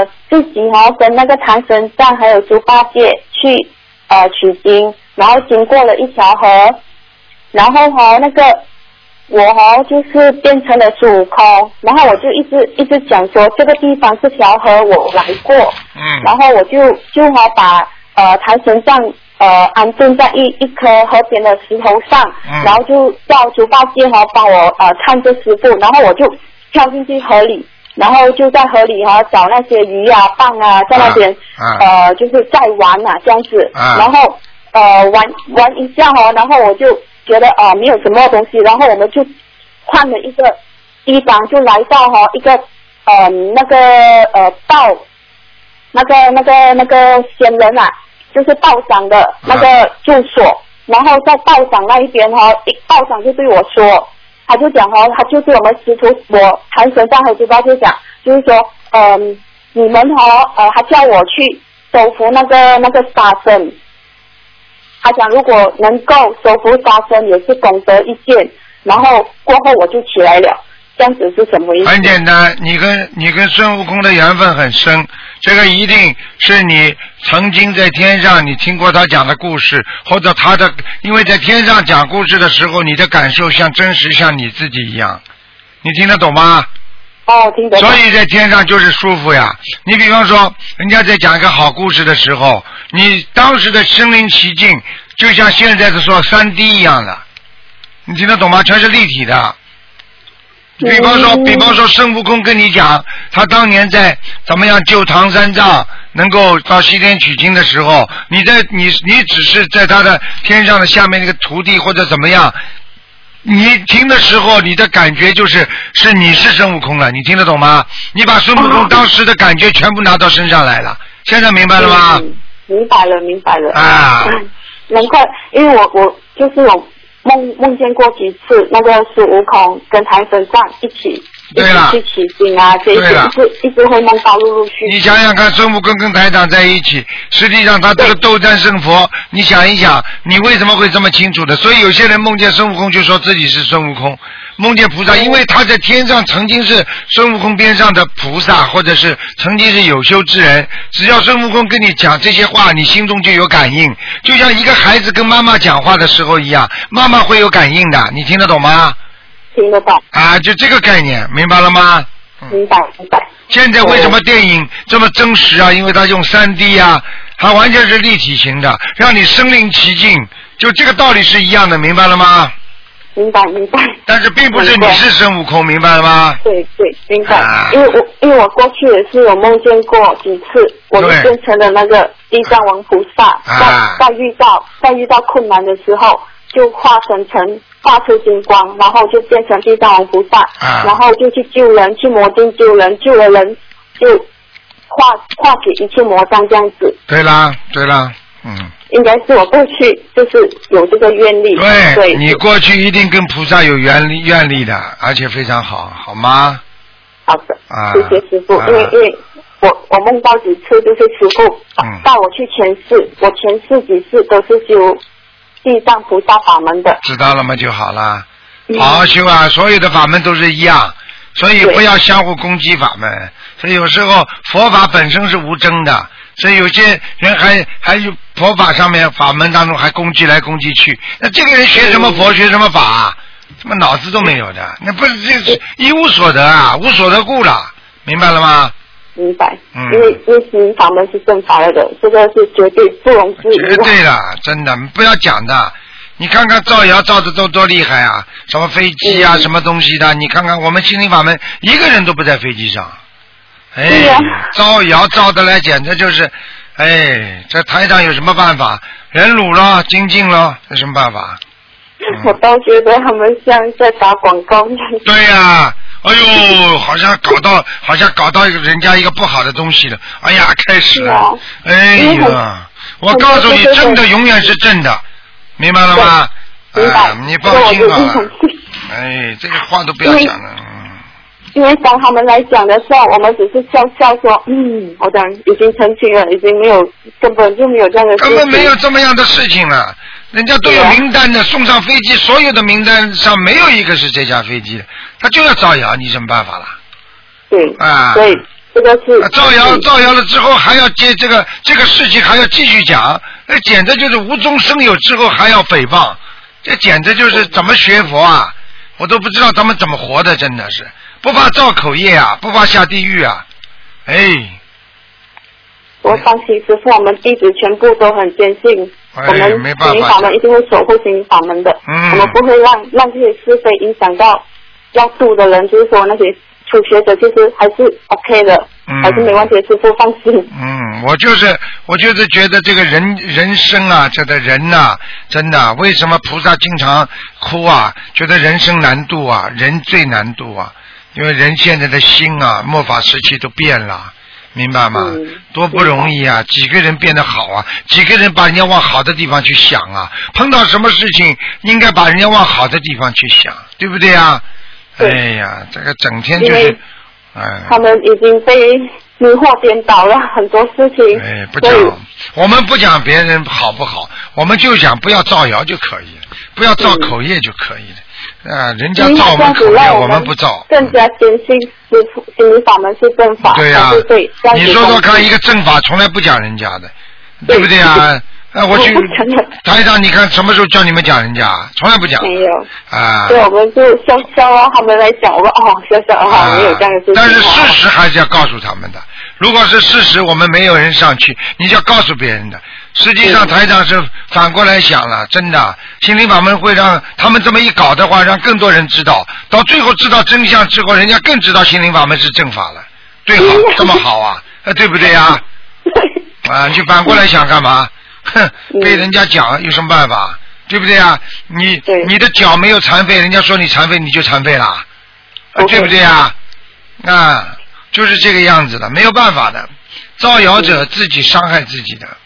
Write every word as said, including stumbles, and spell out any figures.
自己哦跟那个唐神藏还有猪八戒去呃取经，然后经过了一条河，然后哦那个我哦就是变成了孙悟空，然后我就一直一直讲说这个地方这条河我来过， 嗯， 然后我就就好把呃唐神藏呃安顿在一一颗河边的石头上， 嗯， 然后就叫猪八戒哈帮我呃看着师傅，然后我就跳进去河里，然后就在河里哈找那些鱼啊蚌啊在那边、啊啊、呃就是在玩啊这样子，啊、然后呃玩玩一下哈，然后我就觉得啊、呃、没有什么东西，然后我们就换了一个地方，就来到哈一个呃那个呃道那个那个那个仙人啊，就是道长的那个住所，啊、然后在道长那一边哈，道长就对我说，他就讲哈，他就对我们师徒我唐神藏和猪八戒讲，就是说嗯、呃、你们哈呃他叫我去收服那个那个沙僧。他讲如果能够收服沙僧也是功德一件，然后过后我就起来了，这样子是什么意思？ 很简单，你跟你跟孙悟空的缘分很深，这个一定是你曾经在天上你听过他讲的故事，或者他的，因为在天上讲故事的时候，你的感受像真实像你自己一样，你听得懂吗？ 哦，听得懂。 所以在天上就是舒服呀。你比方说，人家在讲一个好故事的时候，你当时的身临其境，就像现在的说三 D 一样的，你听得懂吗？全是立体的。比方说，比方说孙悟空跟你讲，他当年在怎么样救唐三藏，能够到西天取经的时候，你在你你只是在他的天上的下面那个徒弟或者怎么样。你听的时候，你的感觉就是是你是孙悟空了，你听得懂吗？你把孙悟空当时的感觉全部拿到身上来了，现在明白了吗？ 嗯、明白了，明白了。 啊， 难怪，因为我我就是有梦梦见过几次那个孙悟空跟唐神藏一起一起去取经啊，这一些一直一直会梦到陆陆续续。 你想想看，孙悟空跟台长在一起，实际上他这个斗战胜佛，你想一想，你为什么会这么清楚的？所以有些人梦见孙悟空就说自己是孙悟空，梦见菩萨，因为他在天上曾经是孙悟空边上的菩萨，或者是曾经是有修之人。只要孙悟空跟你讲这些话，你心中就有感应，就像一个孩子跟妈妈讲话的时候一样，妈妈会有感应的，你听得懂吗？ 听得懂。 啊，就这个概念，明白了吗？ 明白，明白。 现在为什么电影这么真实啊？因为它用 三 D 啊，它完全是立体型的，让你身临其境，就这个道理是一样的，明白了吗？ 明白，明白。 但是并不是你是孙悟空，明白了吗？ 对对，明白。啊、因为我因为我过去也是有梦见过几次，我就变成了那个地藏王菩萨，啊、在在遇到在遇到困难的时候，就化成成。化出金光，然后就变成地藏王菩萨，啊、然后就去救人，去魔镜救人，救了人就化化解一切魔障这样子。 对啦，对啦，嗯。 应该是我过去就是有这个愿力。 对， 对你过去一定跟菩萨有愿力愿力的，而且非常好，好吗？ 好的， 啊、 谢谢师父，啊、因为因为我我梦到几次就是师父带我去前世，我前世几次都是修地藏菩萨法门的， 知道了吗？就好了，好好修啊！所有的法门都是一样，所以不要相互攻击法门。所以有时候佛法本身是无争的，所以有些人还还有佛法上面法门当中还攻击来攻击去。那这个人学什么佛学什么法、啊，什么脑子都没有的，那不是这是一无所得啊，无所得故了，明白了吗？ 明白，嗯，因为因为法门是正法的，这个是绝对不容置疑的。 绝对的，真的不要讲的。你看看造谣造的都多厉害啊！什么飞机啊，嗯、什么东西的？你看看我们心灵法门，一个人都不在飞机上。哎，呀造谣造的来，简直就是，哎，这台上有什么办法？人辱了，精进了，有什么办法？ 嗯、我倒觉得他们像在打广告一样。 对呀、啊。哎呦，好像搞到，好像搞到人家一个不好的东西了。哎呀，开始了。啊、哎呀，我告诉你，正的永远是正的，明白了吗？ 明白。 啊、你放心吧。哎，这个话都不要讲了。 因为当他们来讲的时候，我们只是笑笑说，嗯，我讲已经澄清了，已经没有，根本就没有这样的事情。 根本没有这么样的事情了。人家都有名单的，送上飞机，所有的名单上没有一个是这架飞机的，他就要造谣，你什么办法了？ 对， 啊， 所以这个是造谣，造谣了之后还要接这个这个事情还要继续讲，那简直就是无中生有，之后还要诽谤，这简直就是怎么学佛啊？我都不知道他们怎么活的，真的是不怕造口业啊，不怕下地狱啊！哎， 我相信师父，我们弟子全部都很坚信， 哎、 我们心灵法门一定会守护心灵法门的， 嗯、 我们不会让让这些是非影响到要度的人，就是说那些初学者，其实还是 OK 的，嗯、还是没问题，师父放心。 嗯，我就是我就是觉得这个人人生啊，这个人呐、啊，真的，为什么菩萨经常哭啊？觉得人生难度啊，人最难度啊，因为人现在的心啊，末法时期都变了。明白吗、嗯？多不容易啊！几个人变得好啊？几个人把人家往好的地方去想啊？碰到什么事情，应该把人家往好的地方去想，对不对啊？哎呀，这个整天就是，哎， 他们已经被迷惑颠倒了很多事情。 哎，不讲，我们不讲别人好不好，我们就讲不要造谣就可以了，不要造口业就可以了。啊，人家造我们口业，我们不造。 更加坚信师父心灵法门是正法。 对呀、啊， 对， 你说说看，一个正法从来不讲人家的，对不对啊？啊，我去台长，你看什么时候叫你们讲人家？从来不讲。 没有。 啊。 对，我们就笑笑啊，他们来讲，我们哦笑笑啊，没有这样的事情。 但是事实还是要告诉他们的。如果是事实，我们没有人上去，你就要告诉别人的。实际上台长是反过来想了，真的，心灵法门会让他们这么一搞的话，让更多人知道，到最后知道真相之后，人家更知道心灵法门是正法了，对好，这么好啊，对不对呀？啊，你反过来想干嘛？哼，被人家讲有什么办法？对不对啊？你你的脚没有残废，人家说你残废，你就残废了，啊，对不对啊？啊，就是这个样子的，没有办法的，造谣者自己伤害自己的。